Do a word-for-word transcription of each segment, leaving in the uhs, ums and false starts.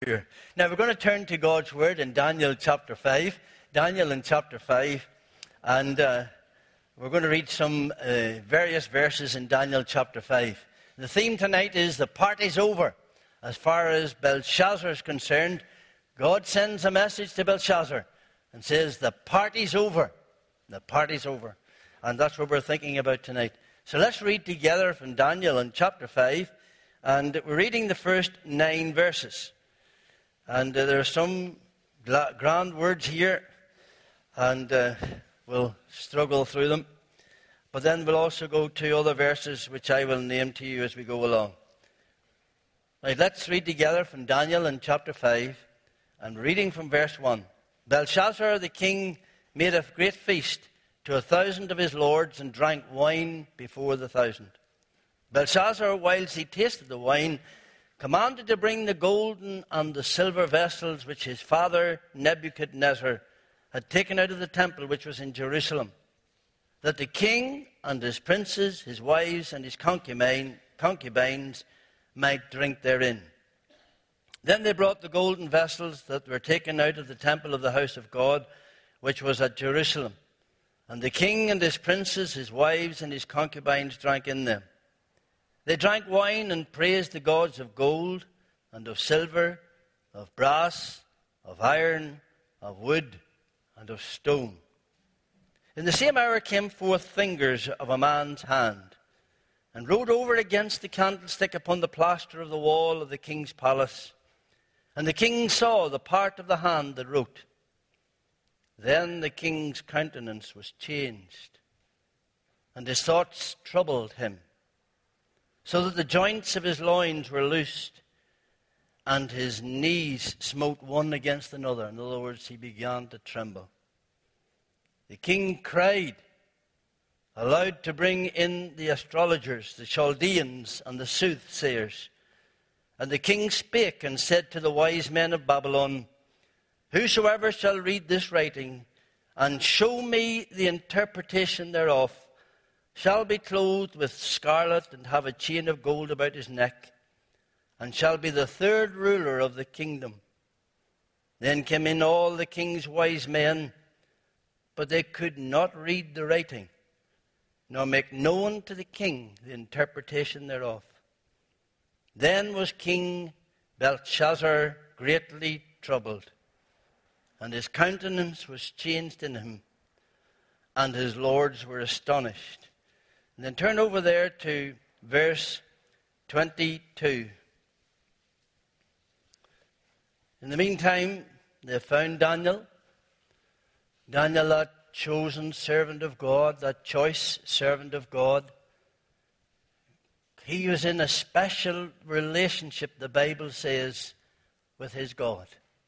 Here. Now we're going to turn to God's Word in Daniel chapter five. Daniel in chapter five. And uh, we're going to read some uh, various verses in Daniel chapter five. The theme tonight is the party's over. As far as Belshazzar is concerned, God sends a message to Belshazzar and says the party's over. The party's over. And that's what we're thinking about tonight. So let's read together from Daniel in chapter five. And we're reading the first nine verses. And uh, there are some gla- grand words here, and uh, we'll struggle through them. But then we'll also go to other verses which I will name to you as we go along. Right, let's read together from Daniel in chapter five, and reading from verse one. Belshazzar the king made a great feast to a thousand of his lords, and drank wine before the thousand. Belshazzar, whilst he tasted the wine, commanded to bring the golden and the silver vessels which his father Nebuchadnezzar had taken out of the temple which was in Jerusalem, that the king and his princes, his wives, and his concubine, concubines might drink therein. Then they brought the golden vessels that were taken out of the temple of the house of God, which was at Jerusalem. And the king and his princes, his wives, and his concubines drank in them. They drank wine and praised the gods of gold and of silver, of brass, of iron, of wood, and of stone. In the same hour came forth fingers of a man's hand, and wrote over against the candlestick upon the plaster of the wall of the king's palace. And the king saw the part of the hand that wrote. Then the king's countenance was changed, and his thoughts troubled him, so that the joints of his loins were loosed, and his knees smote one against another. In other words, he began to tremble. The king cried aloud to bring in the astrologers, the Chaldeans, and the soothsayers. And the king spake and said to the wise men of Babylon, Whosoever shall read this writing, and show me the interpretation thereof, shall be clothed with scarlet, and have a chain of gold about his neck, and shall be the third ruler of the kingdom. Then came in all the king's wise men, but they could not read the writing, nor make known to the king the interpretation thereof. Then was King Belshazzar greatly troubled, and his countenance was changed in him, and his lords were astonished. And then turn over there to verse twenty-two. In the meantime, they found Daniel. Daniel, that chosen servant of God, that choice servant of God. He was in a special relationship, the Bible says, with his God.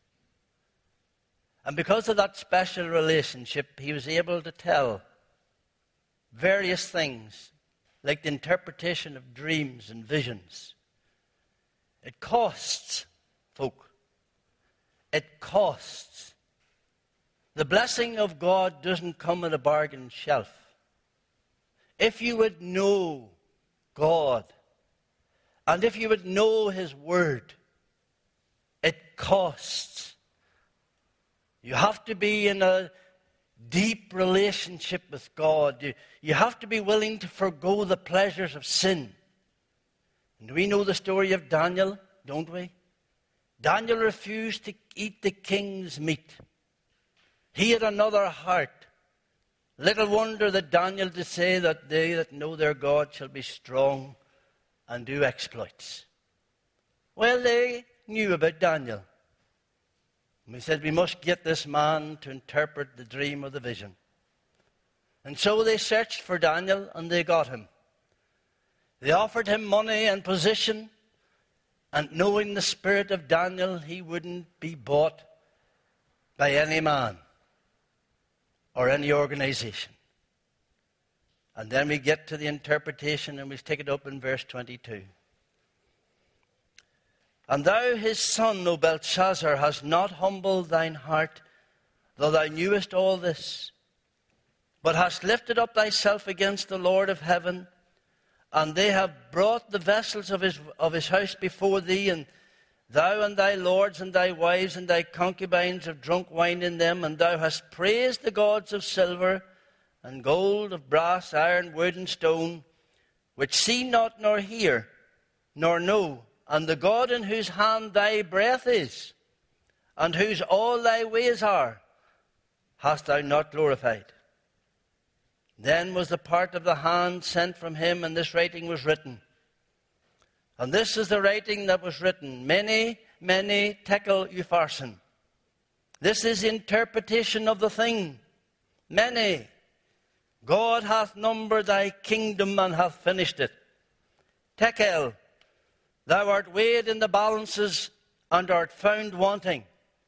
And because of that special relationship, he was able to tell various things, like the interpretation of dreams and visions. It costs, folk. It costs. The blessing of God doesn't come at a bargain shelf. If you would know God, and if you would know His Word, it costs. You have to be in a deep relationship with God. You, you have to be willing to forgo the pleasures of sin. And we know the story of Daniel, don't we? Daniel refused to eat the king's meat. He had another heart. Little wonder that Daniel did say that they that know their God shall be strong and do exploits. Well, they knew about Daniel. And we said, we must get this man to interpret the dream or the vision. And so they searched for Daniel, and they got him. They offered him money and position, and knowing the spirit of Daniel, he wouldn't be bought by any man or any organization. And then we get to the interpretation, and we take it up in verse twenty-two. And thou, his son, O Belshazzar, hast not humbled thine heart, though thou knewest all this, but hast lifted up thyself against the Lord of heaven, and they have brought the vessels of his, of his house before thee, and Thou and thy lords and thy wives and thy concubines have drunk wine in them, and thou hast praised the gods of silver and gold, of brass, iron, wood, and stone, which see not nor hear, nor know, and the God in whose hand thy breath is, and whose all thy ways are, hast thou not glorified. Then was the part of the hand sent from him, and this writing was written. And this is the writing that was written, Mene, Mene, Tekel, Upharsin. This is interpretation of the thing. Mene, God hath numbered thy kingdom and hath finished it. Tekel, thou art weighed in the balances and art found wanting.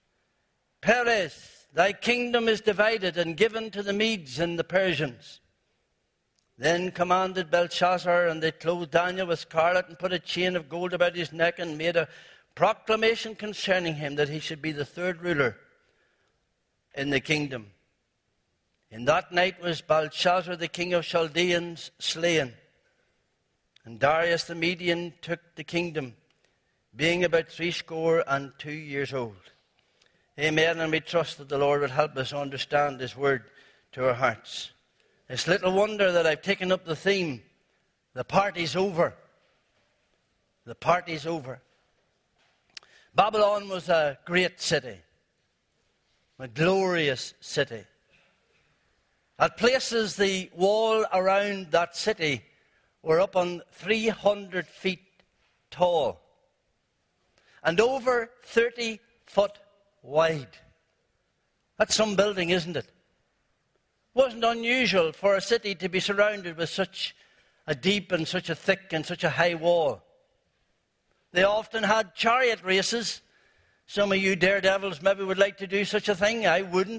Peres, thy kingdom is divided and given to the Medes and the Persians. Then commanded Belshazzar, and they clothed Daniel with scarlet and put a chain of gold about his neck and made a proclamation concerning him that he should be the third ruler in the kingdom. In that night was Belshazzar, the king of Chaldeans, slain. And Darius the Median took the kingdom, being about threescore and two years old. Amen. And we trust that the Lord would help us understand His word to our hearts. It's little wonder that I've taken up the theme, the party's over. The party's over. Babylon was a great city, a glorious city. At places, the wall around that city were up on three hundred feet tall and over thirty foot wide. That's some building, isn't it? It wasn't unusual for a city to be surrounded with such a deep and such a thick and such a high wall. They often had chariot races. Some of you daredevils maybe would like to do such a thing. I wouldn't.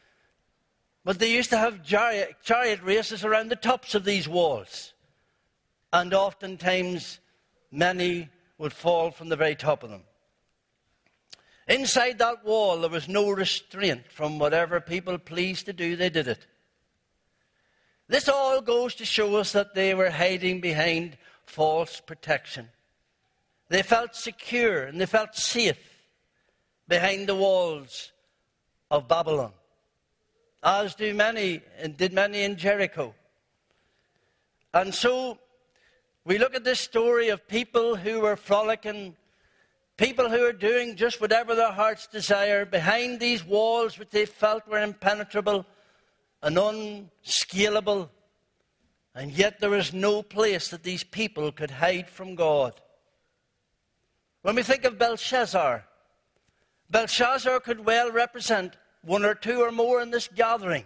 But they used to have chariot, chariot races around the tops of these walls. And oftentimes, many would fall from the very top of them. Inside that wall, there was no restraint from whatever people pleased to do, they did it. This all goes to show us that they were hiding behind false protection. They felt secure and they felt safe behind the walls of Babylon, as do many, and did many in Jericho. And so we look at this story of people who were frolicking, people who are doing just whatever their hearts desire behind these walls which they felt were impenetrable and unscalable. And yet there was no place that these people could hide from God. When we think of Belshazzar, Belshazzar could well represent one or two or more in this gathering.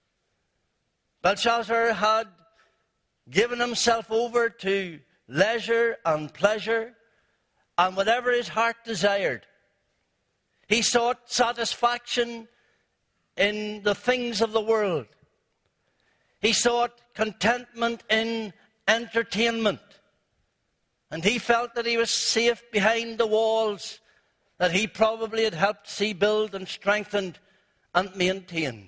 Belshazzar had given himself over to leisure and pleasure and whatever his heart desired. He sought satisfaction in the things of the world. He sought contentment in entertainment. And he felt that he was safe behind the walls that he probably had helped see build and strengthened and maintained.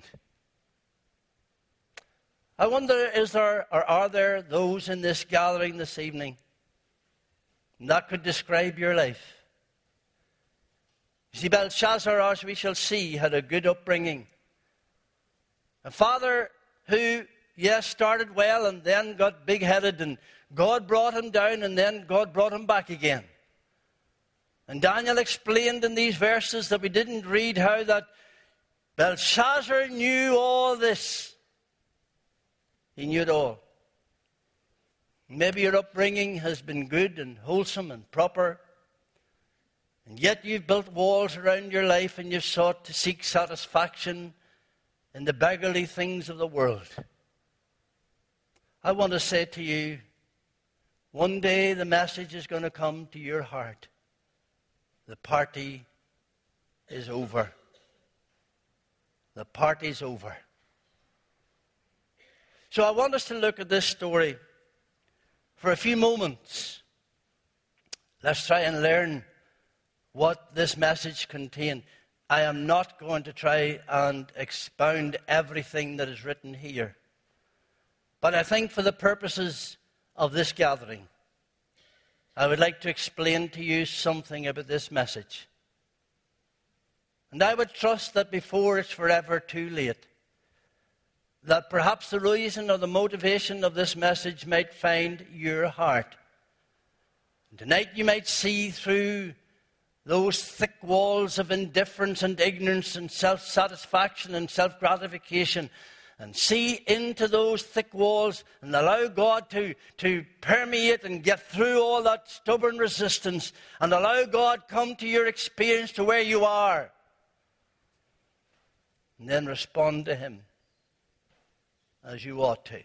I wonder, is there or are there those in this gathering this evening that could describe your life? You see, Belshazzar, as we shall see, had a good upbringing. A father who, yes, started well and then got big-headed, and God brought him down and then God brought him back again. And Daniel explained in these verses that we didn't read how that Belshazzar knew all this. He knew it all. Maybe your upbringing has been good and wholesome and proper, and yet you've built walls around your life and you've sought to seek satisfaction in the beggarly things of the world. I want to say to you, one day the message is going to come to your heart. The party is over. The party's over. So I want us to look at this story for a few moments. Let's try and learn what this message contained. I am not going to try and expound everything that is written here. But I think for the purposes of this gathering, I would like to explain to you something about this message. And I would trust that before it's forever too late, that perhaps the reason or the motivation of this message might find your heart. And tonight you might see through those thick walls of indifference and ignorance and self-satisfaction and self-gratification, and see into those thick walls and allow God to, to permeate and get through all that stubborn resistance, and allow God come to your experience to where you are, and then respond to him as you ought to.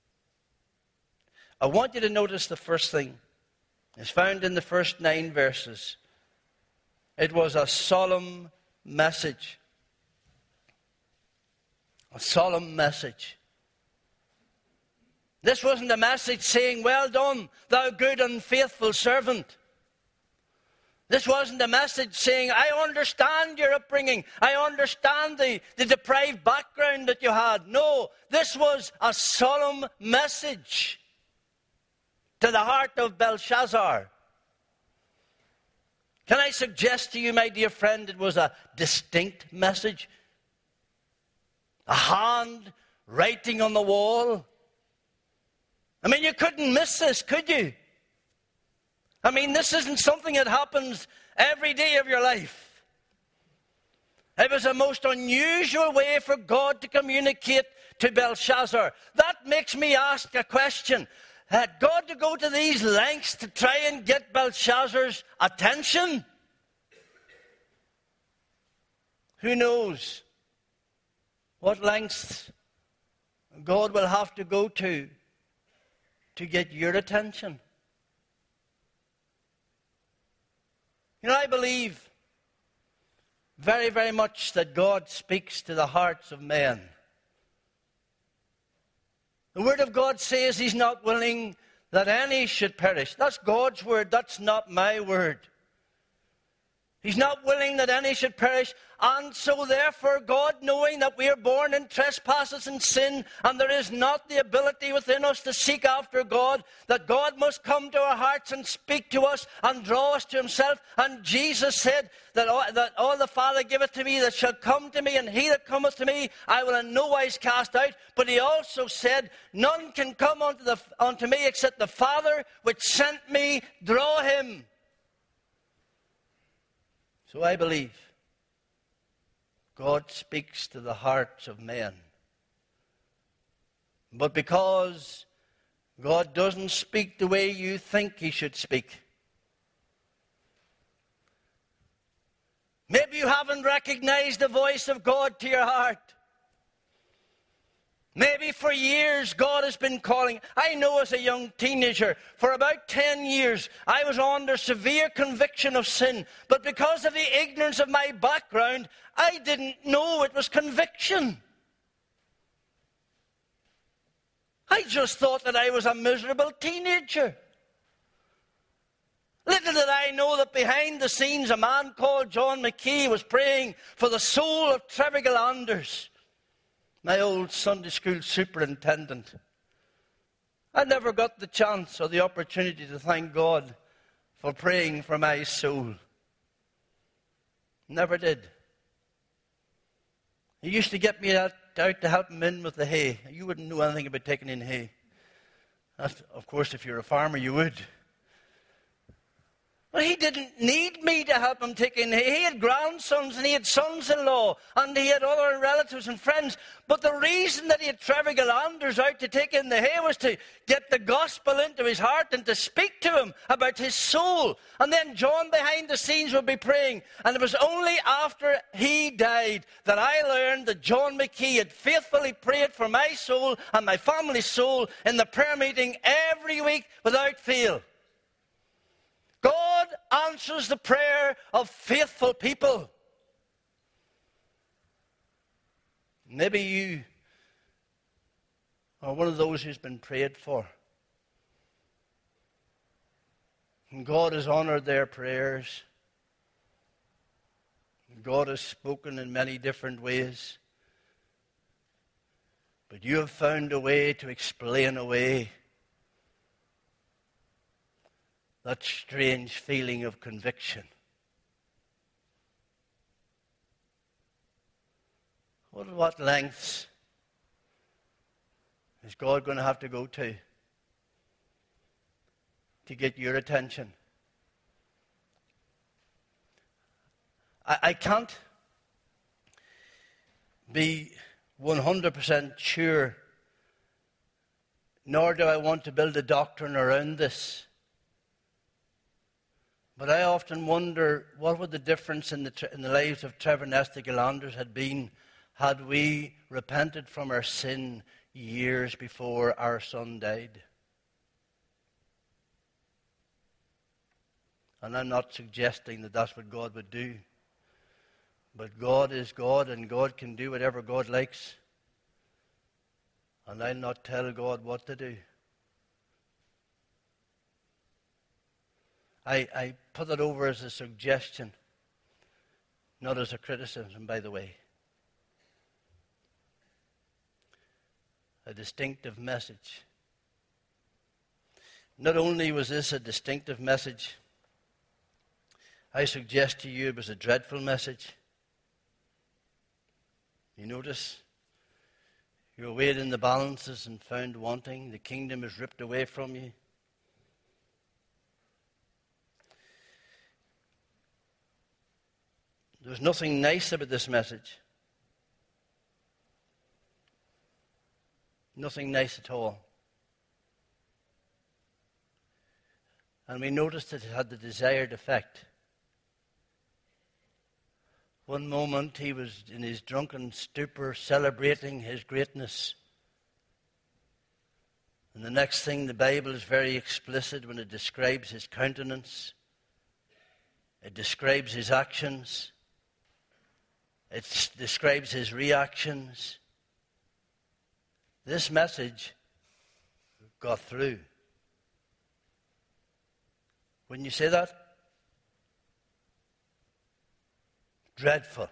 I want you to notice the first thing. It's found in the first nine verses. It was a solemn message. A solemn message. This wasn't a message saying, "Well done, thou good and faithful servant." This wasn't a message saying, "I understand your upbringing. I understand the, the deprived background that you had." No, this was a solemn message to the heart of Belshazzar. Can I suggest to you, my dear friend, it was a distinct message? A hand writing on the wall. I mean, you couldn't miss this, could you? I mean, this isn't something that happens every day of your life. It was a most unusual way for God to communicate to Belshazzar. That makes me ask a question. Had God to go to these lengths to try and get Belshazzar's attention? Who knows what lengths God will have to go to to get your attention? You know, I believe very, very much that God speaks to the hearts of men. The Word of God says he's not willing that any should perish. That's God's word. That's not my word. He's not willing that any should perish. And so therefore, God, knowing that we are born in trespasses and sin, and there is not the ability within us to seek after God, that God must come to our hearts and speak to us and draw us to himself. And Jesus said that all, that all the Father giveth to me that shall come to me, and he that cometh to me I will in no wise cast out. But he also said, none can come unto, the, unto me except the Father which sent me draw him. So I believe God speaks to the hearts of men. But because God doesn't speak the way you think he should speak, maybe you haven't recognized the voice of God to your heart. Maybe for years God has been calling. I know as a young teenager, for about ten years, I was under severe conviction of sin. But because of the ignorance of my background, I didn't know it was conviction. I just thought that I was a miserable teenager. Little did I know that behind the scenes, a man called John McKee was praying for the soul of Trevigal Anders, my old Sunday school superintendent. I never got the chance or the opportunity to thank God for praying for my soul. Never did. He used to get me out, out to help him in with the hay. You wouldn't know anything about taking in hay. That's, of course, if you're a farmer, you would. But he didn't need me to help him take in hay. He had grandsons and he had sons-in-law and he had other relatives and friends. But the reason that he had Trevigal Anders out to take in the hay was to get the gospel into his heart and to speak to him about his soul. And then John behind the scenes would be praying. And it was only after he died that I learned that John McKee had faithfully prayed for my soul and my family's soul in the prayer meeting every week without fail. God answers the prayer of faithful people. Maybe you are one of those who's been prayed for. And God has honored their prayers. God has spoken in many different ways. But you have found a way to explain away that strange feeling of conviction. What, what lengths is God going to have to go to to get your attention? I, I can't be one hundred percent sure, nor do I want to build a doctrine around this. But I often wonder what would the difference in the, in the lives of Trevor and Esther Gillanders had been had we repented from our sin years before our son died. And I'm not suggesting that that's what God would do. But God is God, and God can do whatever God likes. And I'll not tell God what to do. I, I put it over as a suggestion, not as a criticism, by the way. A distinctive message. Not only was this a distinctive message, I suggest to you it was a dreadful message. You notice, you're weighed in the balances and found wanting. The kingdom is ripped away from you. There's nothing nice about this message. Nothing nice at all. And we noticed that it had the desired effect. One moment he was in his drunken stupor celebrating his greatness. And the next thing, the Bible is very explicit when it describes his countenance. It describes his actions. It describes his reactions. This message got through. Wouldn't you say that? Dreadful.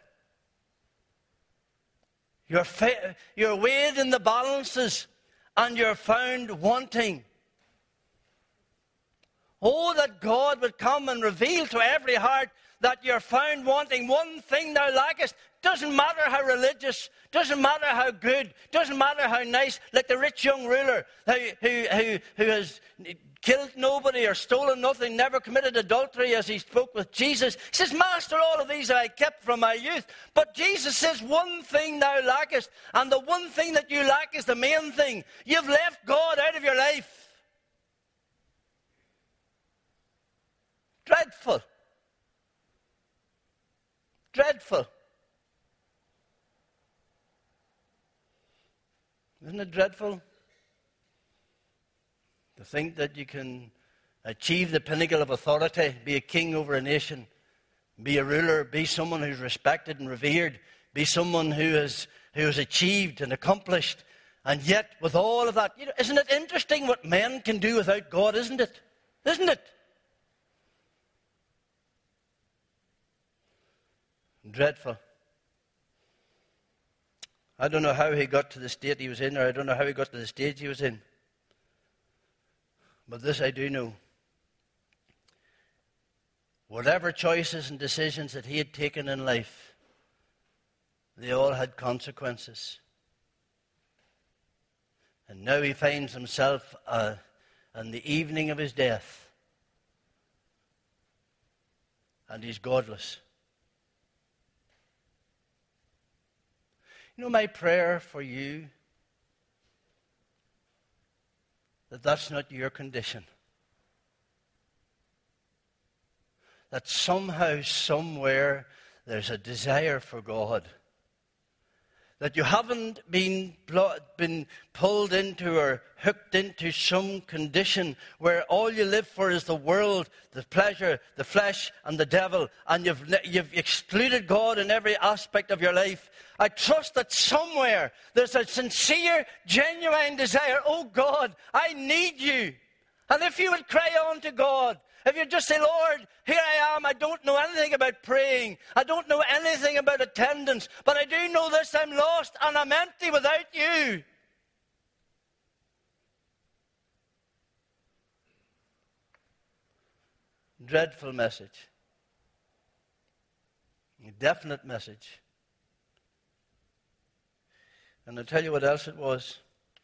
You're, fa- you're weighed in the balances and you're found wanting. Oh, that God would come and reveal to every heart that you're found wanting. One thing thou lackest. Doesn't matter how religious, doesn't matter how good, doesn't matter how nice, like the rich young ruler who, who, who, who has killed nobody or stolen nothing, never committed adultery as he spoke with Jesus. He says, Master, all of these I kept from my youth. But Jesus says, one thing thou lackest, and the one thing that you lack is the main thing. You've left God out of your life. Dreadful. Dreadful. Isn't it dreadful to think that you can achieve the pinnacle of authority, be a king over a nation, be a ruler, be someone who's respected and revered, be someone who has, who has achieved and accomplished, and yet with all of that, you know, isn't it interesting what men can do without God, isn't it? Isn't it? Dreadful. I don't know how he got to the state he was in, or I don't know how he got to the stage he was in. But this I do know. Whatever choices and decisions that he had taken in life, they all had consequences. And now he finds himself uh, on the evening of his death, and he's godless. You know, my prayer for you, that that's not your condition. That somehow, somewhere, there's a desire for God. That you haven't been, been pulled into or hooked into some condition where all you live for is the world, the pleasure, the flesh, and the devil, and you've, you've excluded God in every aspect of your life. I trust that somewhere there's a sincere, genuine desire. Oh God, I need you. And if you would cry on to God, if you just say, Lord, here I am, I don't know anything about praying, I don't know anything about attendance, but I do know this, I'm lost and I'm empty without you. dreadful message. A definite message. And I'll tell you what else it was.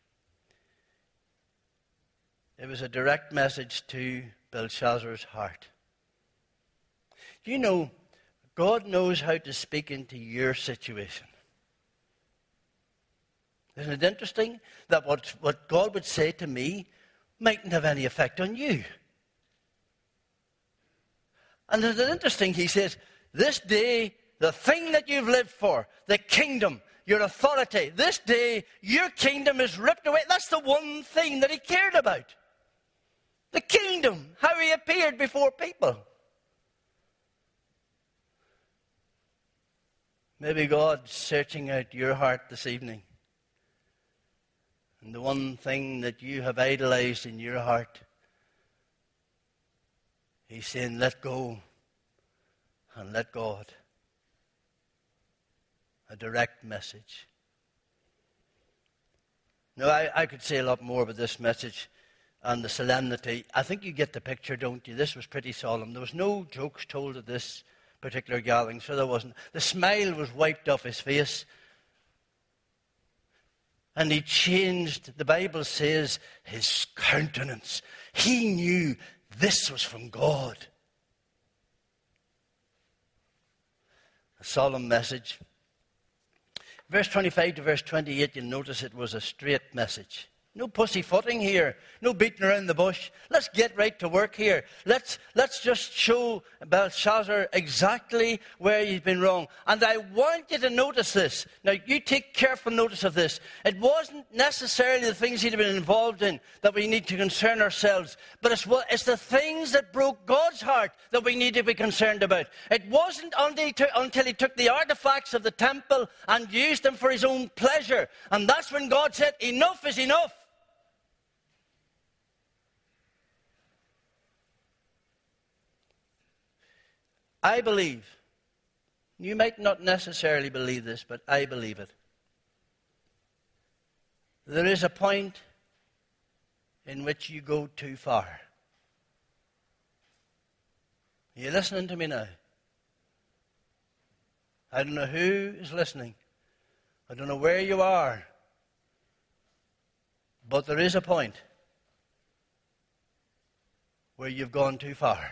It was a direct message to Belshazzar's heart. Do you know, God knows how to speak into your situation. Isn't it interesting that what, what God would say to me mightn't have any effect on you? And isn't it interesting, he says, this day, the thing that you've lived for, the kingdom, your authority, this day, your kingdom is ripped away. That's the one thing that he cared about. The kingdom, how he appeared before people. Maybe God's searching out your heart this evening. And the one thing that you have idolized in your heart, he's saying, let go and let God. A direct message. Now, I, I could say a lot more about this message and the solemnity. I think you get the picture, don't you? This was pretty solemn. There was no jokes told at this particular gathering, so there wasn't. The smile was wiped off his face. And he changed, the Bible says, his countenance. He knew this was from God. A solemn message. Verse twenty-five to verse twenty-eight, you'll notice it was a straight message. No pussyfooting here. No beating around the bush. Let's get right to work here. Let's, let's just show Belshazzar exactly where he's been wrong. And I want you to notice this. Now, you take careful notice of this. It wasn't necessarily the things he'd been involved in that we need to concern ourselves. But it's, what, it's the things that broke God's heart that we need to be concerned about. It wasn't until he, took, until he took the artifacts of the temple and used them for his own pleasure. And that's when God said, enough is enough. I believe, you might not necessarily believe this, but I believe it. There is a point in which you go too far. Are you listening to me now? I don't know who is listening. I don't know where you are. But there is a point where you've gone too far.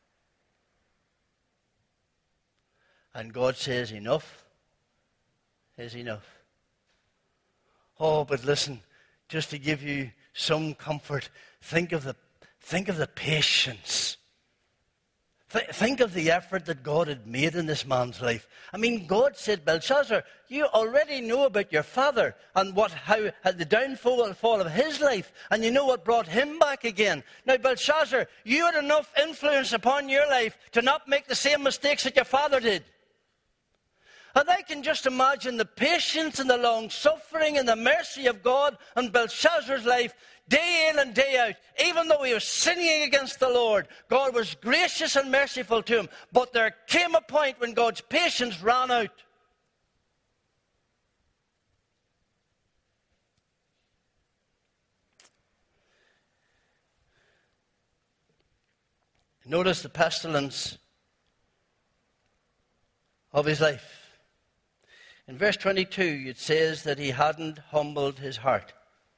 And God says, enough is enough. Oh, but listen, just to give you some comfort, think of the, think of the patience. Th- think of the effort that God had made in this man's life. I mean, God said, Belshazzar, you already know about your father and what, how had the downfall fall of his life, and you know what brought him back again. Now, Belshazzar, you had enough influence upon your life to not make the same mistakes that your father did. And I can just imagine the patience and the long-suffering and the mercy of God on Belshazzar's life, day in and day out. Even though he was sinning against the Lord, God was gracious and merciful to him. But there came a point when God's patience ran out. Notice the pestilence of his life. In verse twenty-two, it says that he hadn't humbled his heart.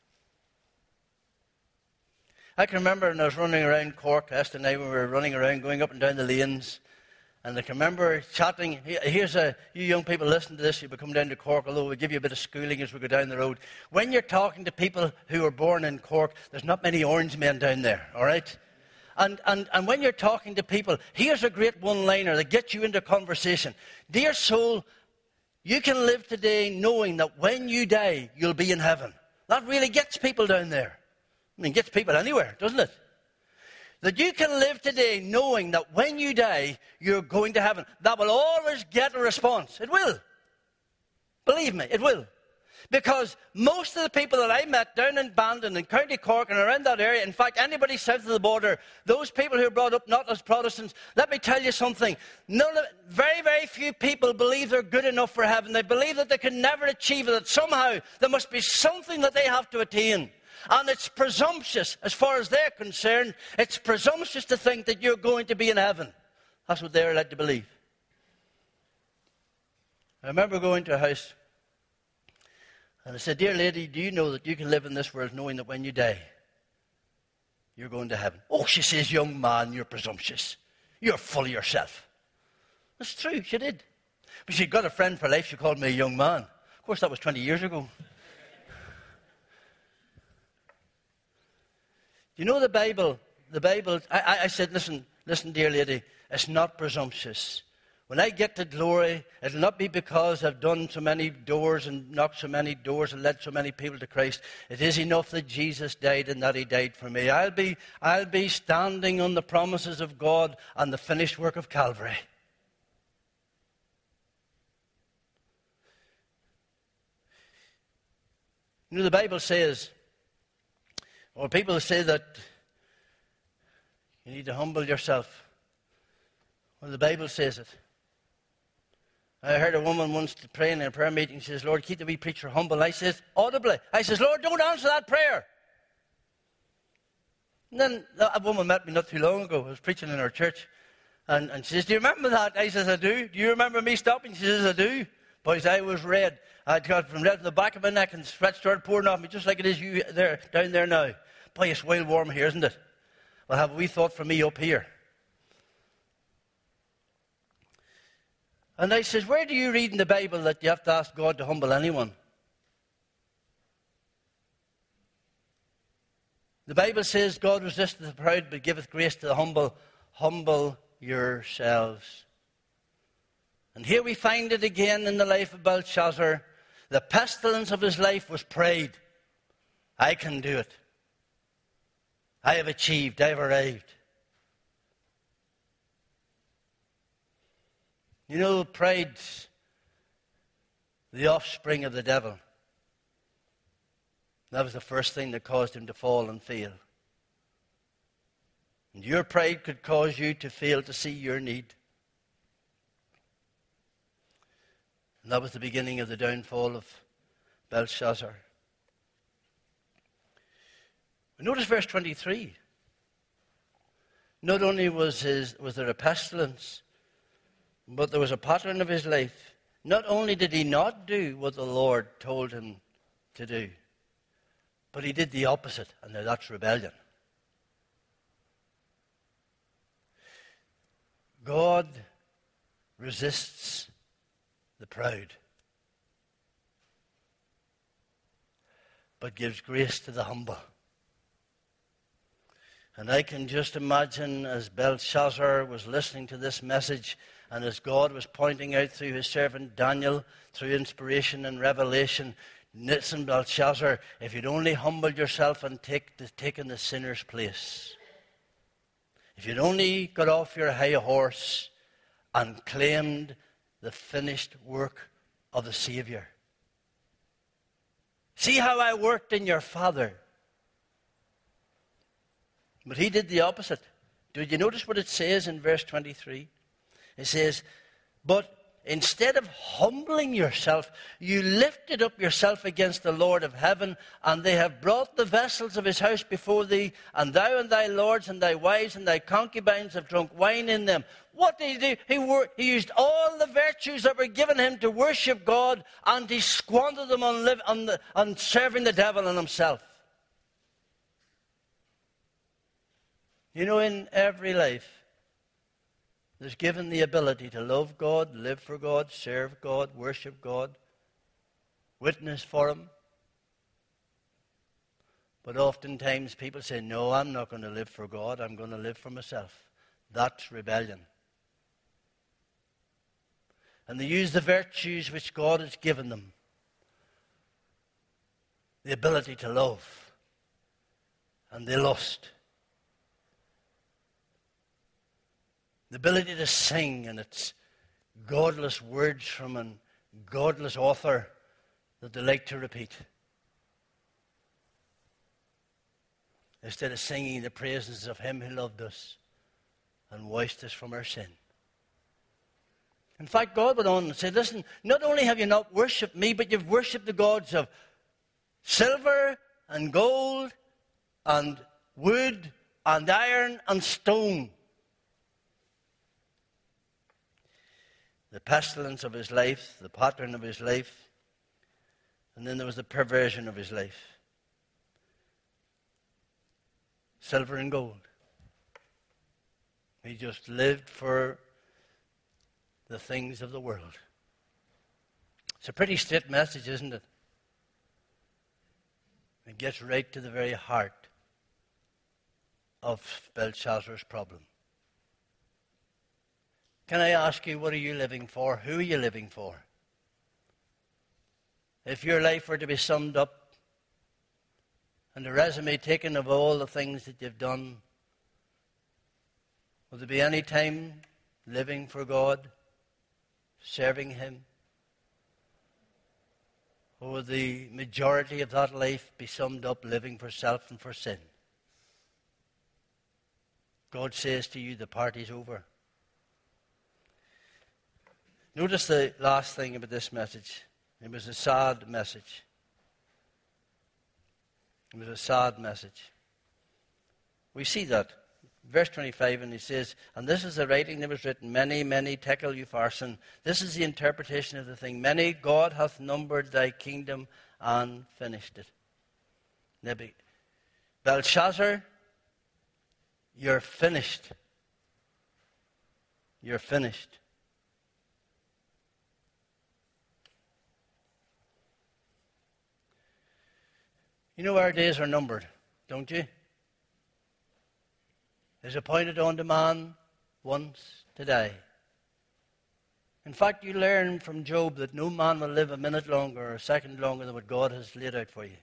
I can remember when I was running around Cork, Esther and I, when we were running around, going up and down the lanes, and I can remember chatting. Here's a, you young people listen to this, you come down to Cork, although we give you a bit of schooling as we go down the road. When you're talking to people who were born in Cork, there's not many orange men down there, all right? And, and, and when you're talking to people, here's a great one-liner that gets you into conversation. Dear soul, you can live today knowing that when you die, you'll be in heaven. That really gets people down there. I mean, it gets people anywhere, doesn't it? That you can live today knowing that when you die, you're going to heaven. That will always get a response. It will. Believe me, it will. Because most of the people that I met down in Bandon and County Cork and around that area, in fact, anybody south of the border, those people who are brought up not as Protestants, let me tell you something. None of, very, very few people believe they're good enough for heaven. They believe that they can never achieve it, that somehow there must be something that they have to attain. And it's presumptuous, as far as they're concerned, it's presumptuous to think that you're going to be in heaven. That's what they're led to believe. I remember going to a house, and I said, "Dear lady, do you know that you can live in this world knowing that when you die, you're going to heaven?" "Oh," she says, "young man, you're presumptuous. You're full of yourself." That's true, she did. But she'd got a friend for life. She called me a young man. Of course, that was twenty years ago. You know the Bible, the Bible, I, I said, listen, listen, dear lady, it's not presumptuous. When I get to glory, it'll not be because I've done so many doors and knocked so many doors and led so many people to Christ. It is enough that Jesus died and that he died for me. I'll be, I'll be standing on the promises of God and the finished work of Calvary. You know, the Bible says, or people say that you need to humble yourself. Well, the Bible says it. I heard a woman once praying in a prayer meeting. She says, "Lord, keep the wee preacher humble." I says, audibly, I says, "Lord, don't answer that prayer." And then a woman met me not too long ago. I was preaching in our church. And, and she says, "Do you remember that?" I says, "I do." "Do you remember me stopping?" She says, "I do." Boys, I was red. I got from red to the back of my neck, and sweat started pouring off me, just like it is you there, down there now. Boy, it's wild warm here, isn't it? Well, have a wee thought for me up here. And I says, "Where do you read in the Bible that you have to ask God to humble anyone?" The Bible says, "God resisteth the proud, but giveth grace to the humble." Humble yourselves. And here we find it again in the life of Belshazzar. The pestilence of his life was pride. I can do it. I have achieved. I have arrived. You know, pride's the offspring of the devil. That was the first thing that caused him to fall and fail. And your pride could cause you to fail to see your need. And that was the beginning of the downfall of Belshazzar. Notice verse twenty-three. Not only was, his, was there a pestilence, but there was a pattern of his life. Not only did he not do what the Lord told him to do, but he did the opposite, and now that's rebellion. God resists the proud, but gives grace to the humble. And I can just imagine as Belshazzar was listening to this message, and as God was pointing out through his servant Daniel, through inspiration and revelation, "Listen, Belshazzar, if you'd only humbled yourself and take the, taken the sinner's place, if you'd only got off your high horse and claimed the finished work of the Savior. See how I worked in your father." But he did the opposite. Did you notice what it says in verse twenty-three? It says, "But instead of humbling yourself, you lifted up yourself against the Lord of heaven, and they have brought the vessels of his house before thee, and thou and thy lords and thy wives and thy concubines have drunk wine in them." What did he do? He, wor- he used all the virtues that were given him to worship God, and he squandered them on, live, on, the, on serving the devil and himself. You know, in every life, there's given the ability to love God, live for God, serve God, worship God, witness for him. But oftentimes people say, "No, I'm not going to live for God, I'm going to live for myself." That's rebellion. And they use the virtues which God has given them, the ability to love, and they lust. The ability to sing, and it's godless words from a godless author that they like to repeat, instead of singing the praises of him who loved us and washed us from our sin. In fact, God went on and said, "Listen, not only have you not worshipped me, but you've worshipped the gods of silver and gold and wood and iron and stone. The pestilence of his life, the pattern of his life, and then there was the perversion of his life. Silver and gold. He just lived for the things of the world. It's a pretty straight message, isn't it? It gets right to the very heart of Belshazzar's problem. Can I ask you, what are you living for? Who are you living for? If your life were to be summed up and a resume taken of all the things that you've done, would there be any time living for God, serving Him? Or would the majority of that life be summed up living for self and for sin? God says to you, the party's over. Notice the last thing about this message. It was a sad message. It was a sad message. We see that. Verse twenty-five, and he says, and this is the writing that was written, many, many tekel upharsin. This is the interpretation of the thing. Many, God hath numbered thy kingdom and finished it. Nebi, Belshazzar, you're finished. You're finished. You know our days are numbered, don't you? Is appointed unto man once to die. In fact, you learn from Job that no man will live a minute longer or a second longer than what God has laid out for you.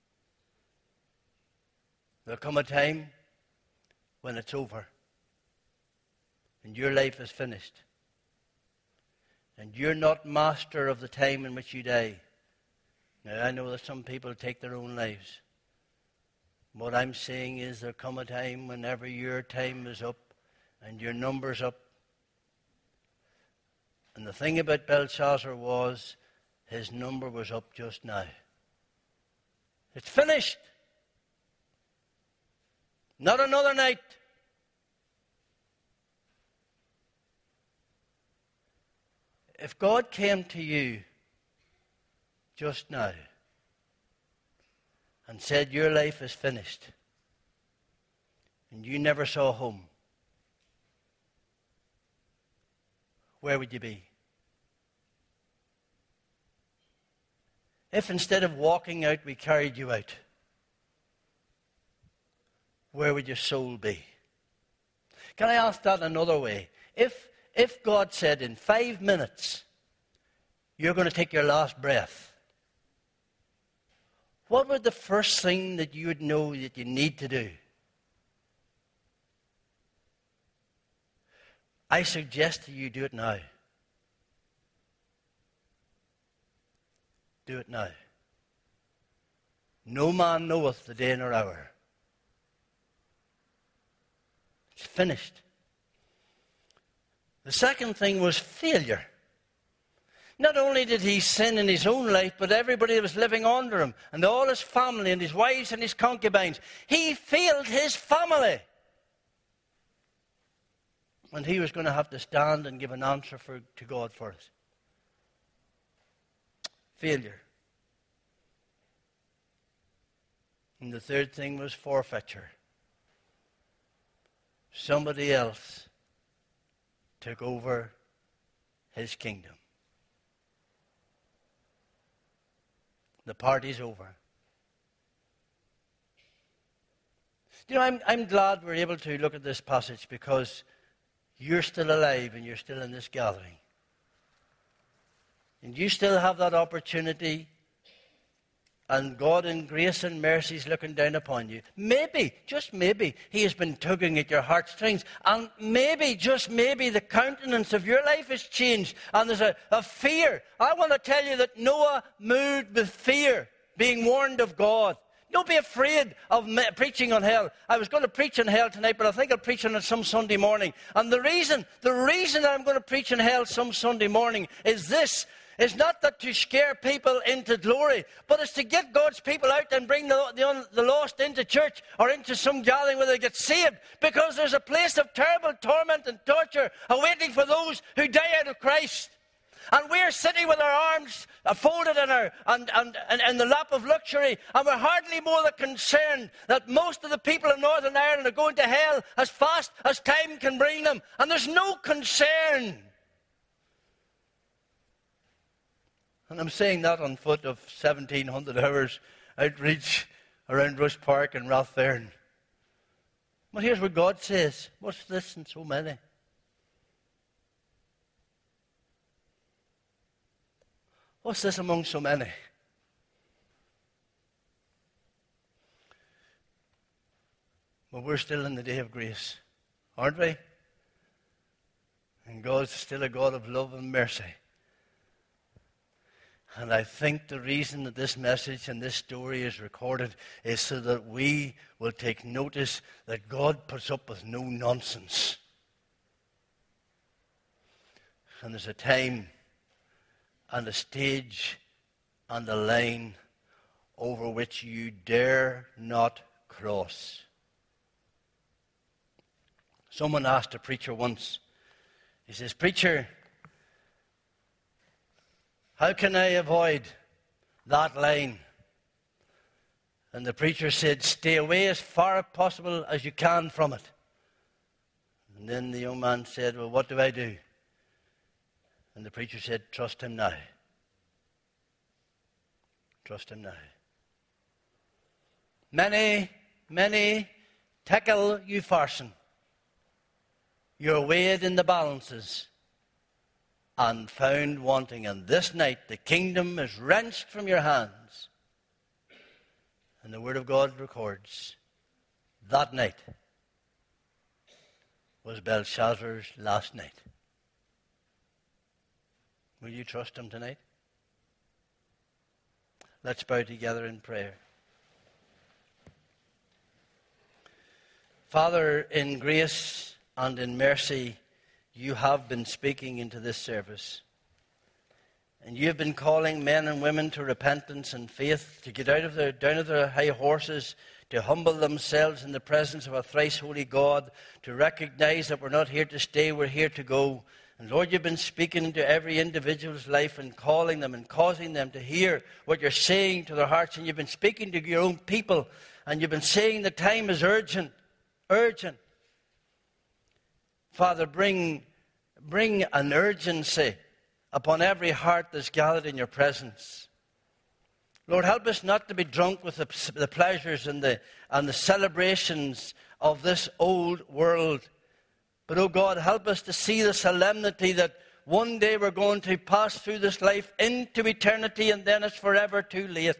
There'll come a time when it's over and your life is finished. And you're not master of the time in which you die. Now, I know that some people take their own lives. What I'm saying is there'll come a time whenever your time is up and your number's up. And the thing about Belshazzar was his number was up just now. It's finished. Not another night. If God came to you just now and said your life is finished and you never saw home, where would you be? If instead of walking out we carried you out, where would your soul be? Can I ask that another way? If, if God said in five minutes you're going to take your last breath, what would the first thing that you would know that you need to do? I suggest that you do it now. Do it now. No man knoweth the day nor hour. It's finished. The second thing was failure. Not only did he sin in his own life, but everybody that was living under him, and all his family, and his wives and his concubines. He failed his family. And he was going to have to stand and give an answer for, to God for it. Failure. And the third thing was forfeiture. Somebody else took over his kingdom. The party's over. You know, I'm, I'm glad we're able to look at this passage because you're still alive and you're still in this gathering. And you still have that opportunity, and God in grace and mercy is looking down upon you. Maybe, just maybe, He has been tugging at your heartstrings. And maybe, just maybe, the countenance of your life has changed. And there's a, a fear. I want to tell you that Noah moved with fear, being warned of God. Don't be afraid of me- preaching on hell. I was going to preach on hell tonight, but I think I'll preach on it some Sunday morning. And the reason, the reason I'm going to preach on hell some Sunday morning is this. is not that to scare people into glory, but it's to get God's people out and bring the, the, the lost into church or into some gathering where they get saved, because there's a place of terrible torment and torture awaiting for those who die out of Christ. And we're sitting with our arms folded in, our, and, and, and in the lap of luxury, and we're hardly more than concerned that most of the people in Northern Ireland are going to hell as fast as time can bring them. And there's no concern. And I'm saying that on foot of seventeen hundred hours outreach around Rush Park and Rathfarnham. But here's what God says. What's this in so many? What's this among so many? Well, we're still in the day of grace, aren't we? And God's still a God of love and mercy. And I think the reason that this message and this story is recorded is so that we will take notice that God puts up with no nonsense. And there's a time and a stage and a line over which you dare not cross. Someone asked a preacher once, he says, "Preacher, how can I avoid that line?" And the preacher said, "Stay away as far as possible as you can from it." And then the young man said, "Well, what do I do?" And the preacher said, "Trust him now. Trust him now." Many, many tickle you farson. You're weighed in the balances and found wanting. And this night the kingdom is wrenched from your hands. And the Word of God records that night was Belshazzar's last night. Will you trust him tonight? Let's bow together in prayer. Father, in grace and in mercy, you have been speaking into this service. And you have been calling men and women to repentance and faith, to get out of their, down of their high horses, to humble themselves in the presence of a thrice holy God, to recognize that we're not here to stay, we're here to go. And Lord, you've been speaking into every individual's life and calling them and causing them to hear what you're saying to their hearts. And you've been speaking to your own people. And you've been saying the time is urgent, urgent. Father, bring, bring an urgency upon every heart that's gathered in your presence. Lord, help us not to be drunk with the, the pleasures and the, and the celebrations of this old world. But, oh God, help us to see the solemnity that one day we're going to pass through this life into eternity, and then it's forever too late.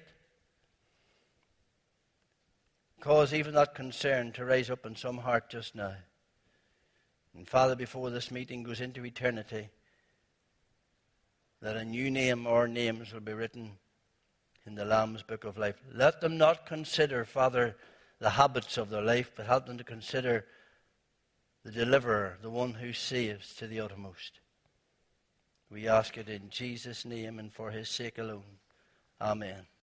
Cause even that concern to rise up in some heart just now. And Father, before this meeting goes into eternity, that a new name or names will be written in the Lamb's Book of Life. Let them not consider, Father, the habits of their life, but help them to consider the deliverer, the one who saves to the uttermost. We ask it in Jesus' name and for his sake alone. Amen.